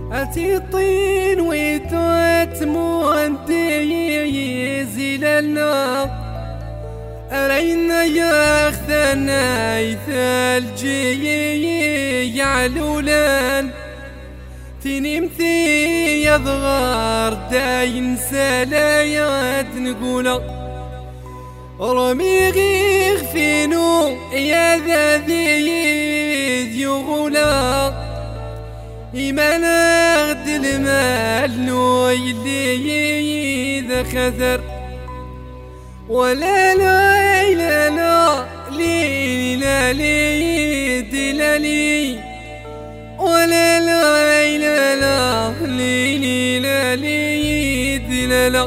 أتي الطين ويتوتمو أنتي زلالنا أرينا ياخذنا ثلجي يعلولان تنمثي يضغر داين سلايات نقوله رمي غيغ فينو يا ذي يغولا إيمان أغد المال نو يلي ذا خذر ولا لا لا لا لي لا لي دلالي ولا لا لا لا لي لا لي دلالا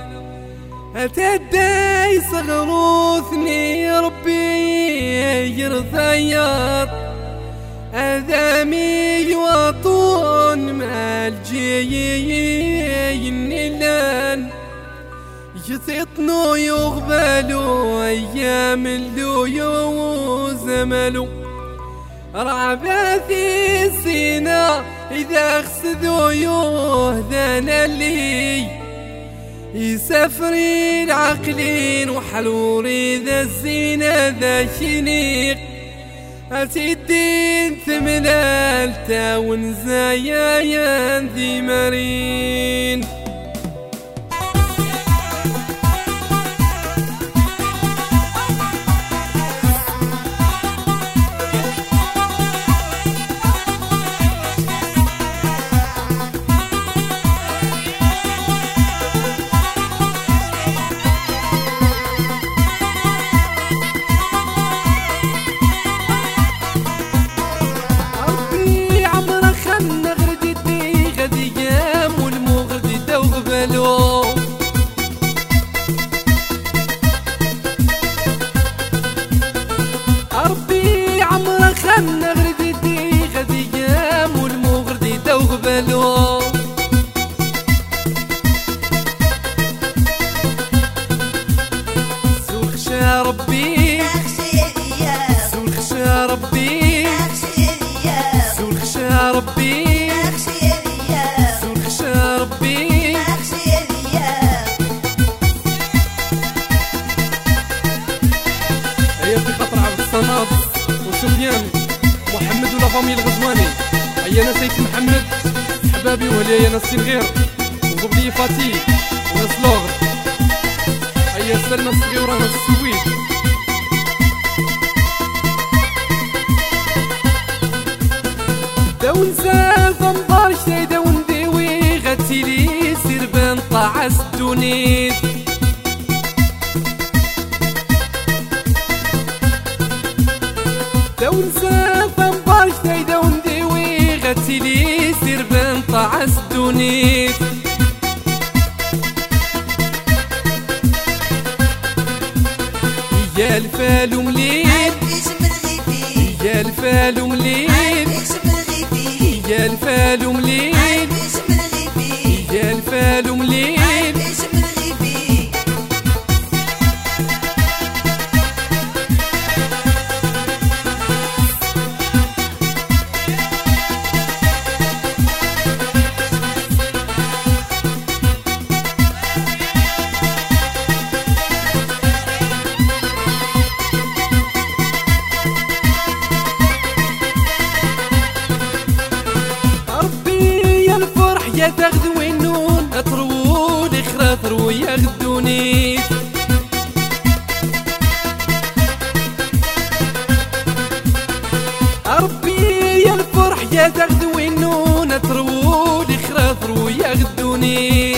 أتداي صغروثني ربي يرثيار أذامي وطون مالجي النيلان يثطنو يغبلو أيام اللو زملو رعباثي السينا إذا خسدو يهدان اللي يسافري العقلين وحلوري ذا الزينة ذا شنيق أتي الدين ثمنالتا ونزايا ذي مرين ربي عمرك خلنا غردي غدي جام والمغردي دوغبلو سوق شا ربي سوق شا ربي سوق شا ربي سوق شا ربي وسفيان محمد ولا فامي الغزواني هيا انا سيد محمد حبابي وهلي انا السنغير وقبلي فاتي وناس لوغر هيا سلمى الصغيرة ناس السويد داون زاف مبارك تاي داون ديوي غتيلي سربان طاعس الدونيت داون زاف مبارك تاي داون ديوي غتيلي سربان طاعس الدونيت يا الفالو مليل يا الفالو مليل يا الفالو مليل يا الفالو مليل يا تاخذوا النون اطروا الاخرى ثروا ياخذوني ربي يا الفرح يا تاخذوا النون اطروا الاخرى ثروا ياخذوني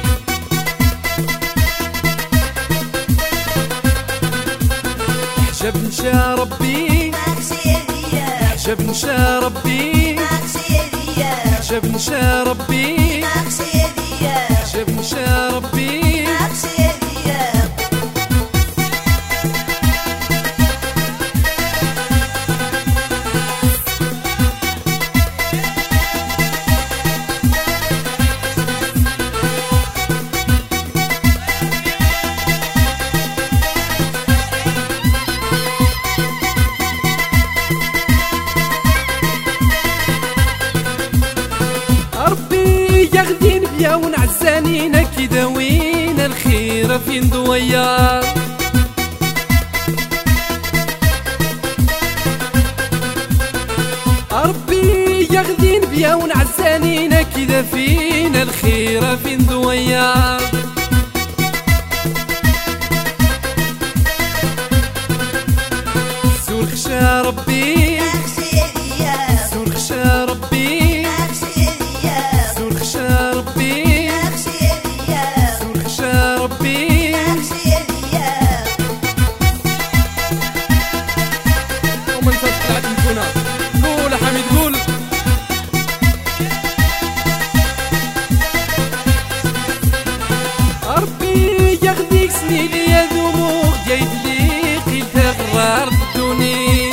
حجب نشا ربي حجب نشا ربي حجب نشا ربي حجب نشا ربي ياخدين بيا ونعزانين كدا وين الخير فين ضويا. ربي ياخدين بيا ونعزانين كدا فين الخير فين ضويا. سور خشا ربي سور خشا ربي سور خشا ربي سور خشا ربي. ومن تطلع تنكونا قول حميد قول. ربي ياخديك سنين يا ذموق جايد لي قيل تغرر الدنيا.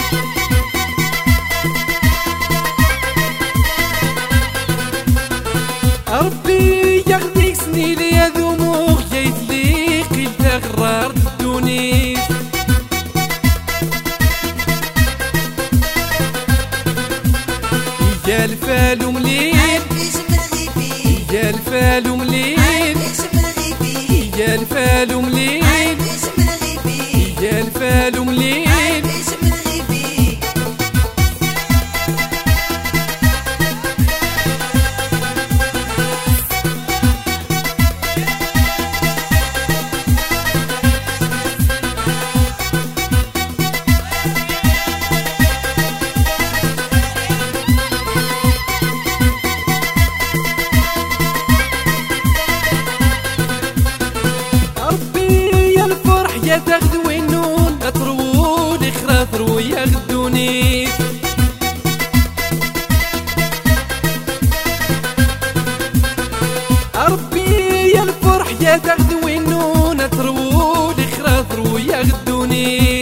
ربي ياخديك سنين يا ذموق جايد لي قيل تغرر الدنيا. يا الفالو مليل يا الفالو مليل يا الفالو مليل يا الفالو مليل. يا تاخذ وينون اطرود اخراثر وياخدوني. ربي يا الفرح يا تاخذ وينون اطرود اخراثر وياخدوني.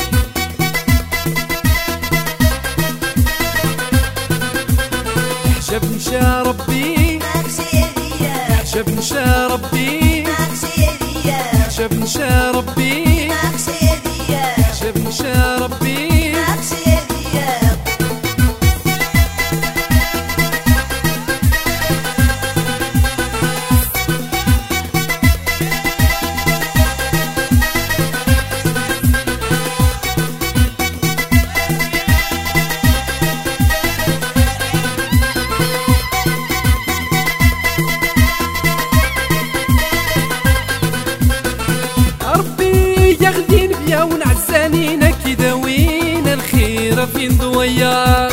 حجب مشى ربي حجب مشى ربي حجب مشى ربي حجب مشى ربي. ياخدين بيا ونعزانين كدا وين الخير فين ضويا.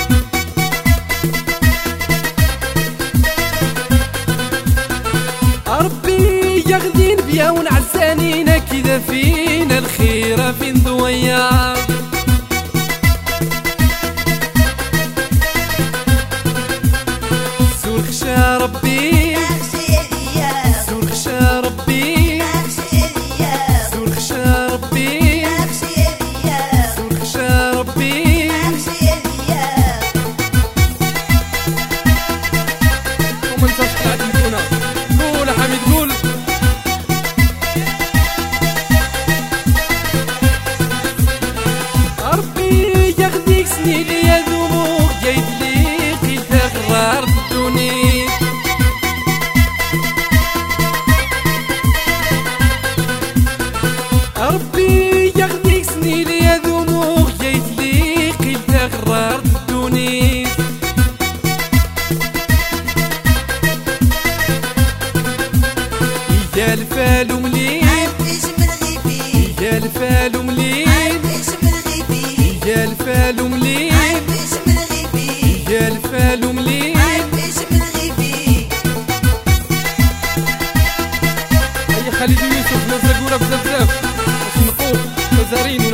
ربي ياخدين بيا ونعزانين كدا فين الخير فين ضويا. سور خشا ربي سور خشا ربي سور خشا ربي سور خشا ربي. ومن تطلع تنكونا قول حميد قول. ربي ياخديك سنين يا ذموق جايد لي قيل تغرر الدنيا. ربي ياخديك سنين يا ذموق جايد لي قيل تغرر الدنيا. يا الفالو مليل يا الفالو مليل يا الفالو مليل يا الفالو مليل. هيا خالد يوسف نزل قورة بزاف نقوف مزارين